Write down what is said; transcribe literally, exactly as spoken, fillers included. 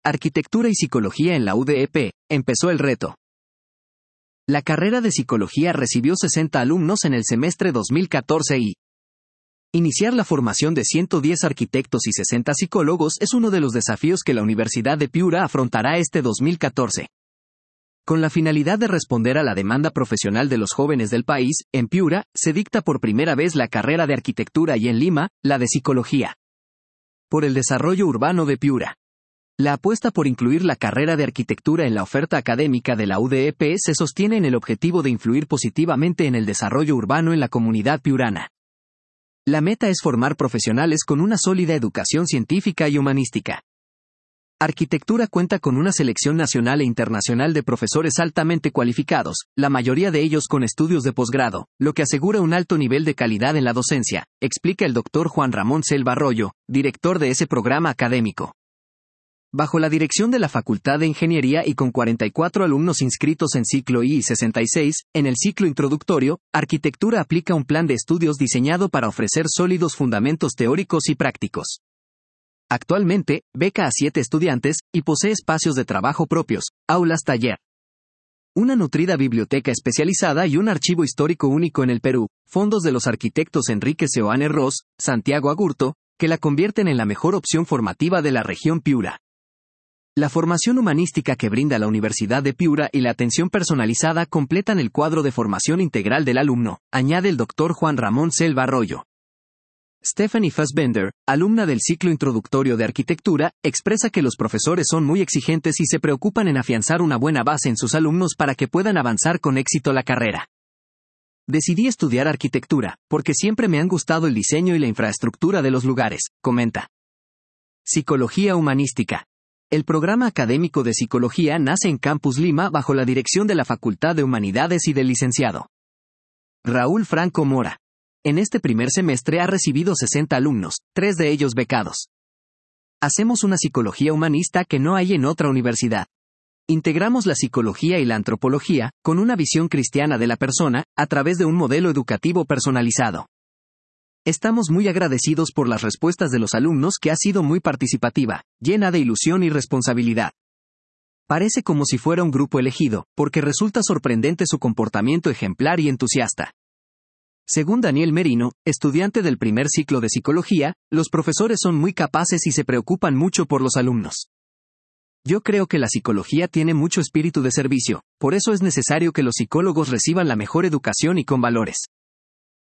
Arquitectura y Psicología en la U D E P, empezó el reto. La carrera de Psicología recibió sesenta alumnos en el semestre dos mil catorce y iniciar la formación de ciento diez arquitectos y sesenta psicólogos es uno de los desafíos que la Universidad de Piura afrontará este dos mil catorce. Con la finalidad de responder a la demanda profesional de los jóvenes del país, en Piura, se dicta por primera vez la carrera de Arquitectura y en Lima, la de Psicología. Por el desarrollo urbano de Piura. La apuesta por incluir la carrera de Arquitectura en la oferta académica de la U D E P se sostiene en el objetivo de influir positivamente en el desarrollo urbano en la comunidad piurana. La meta es formar profesionales con una sólida educación científica y humanística. Arquitectura cuenta con una selección nacional e internacional de profesores altamente cualificados, la mayoría de ellos con estudios de posgrado, lo que asegura un alto nivel de calidad en la docencia, explica el doctor Juan Ramón Selva Arroyo, director de ese programa académico. Bajo la dirección de la Facultad de Ingeniería y con cuarenta y cuatro alumnos inscritos en ciclo I y sesenta y seis, en el ciclo introductorio, Arquitectura aplica un plan de estudios diseñado para ofrecer sólidos fundamentos teóricos y prácticos. Actualmente, beca a siete estudiantes, y posee espacios de trabajo propios, aulas taller, una nutrida biblioteca especializada y un archivo histórico único en el Perú, fondos de los arquitectos Enrique Seoane Ross, Santiago Agurto, que la convierten en la mejor opción formativa de la región Piura. La formación humanística que brinda la Universidad de Piura y la atención personalizada completan el cuadro de formación integral del alumno, añade el doctor Juan Ramón Selva Arroyo. Stephanie Fassbender, alumna del ciclo introductorio de Arquitectura, expresa que los profesores son muy exigentes y se preocupan en afianzar una buena base en sus alumnos para que puedan avanzar con éxito la carrera. Decidí estudiar arquitectura, porque siempre me han gustado el diseño y la infraestructura de los lugares, comenta. Psicología humanística. El programa académico de Psicología nace en Campus Lima bajo la dirección de la Facultad de Humanidades y del licenciado Raúl Franco Mora. En este primer semestre ha recibido sesenta alumnos, tres de ellos becados. Hacemos una psicología humanista que no hay en otra universidad. Integramos la psicología y la antropología, con una visión cristiana de la persona, a través de un modelo educativo personalizado. Estamos muy agradecidos por las respuestas de los alumnos que ha sido muy participativa, llena de ilusión y responsabilidad. Parece como si fuera un grupo elegido, porque resulta sorprendente su comportamiento ejemplar y entusiasta. Según Daniel Merino, estudiante del primer ciclo de psicología, los profesores son muy capaces y se preocupan mucho por los alumnos. Yo creo que la psicología tiene mucho espíritu de servicio, por eso es necesario que los psicólogos reciban la mejor educación y con valores.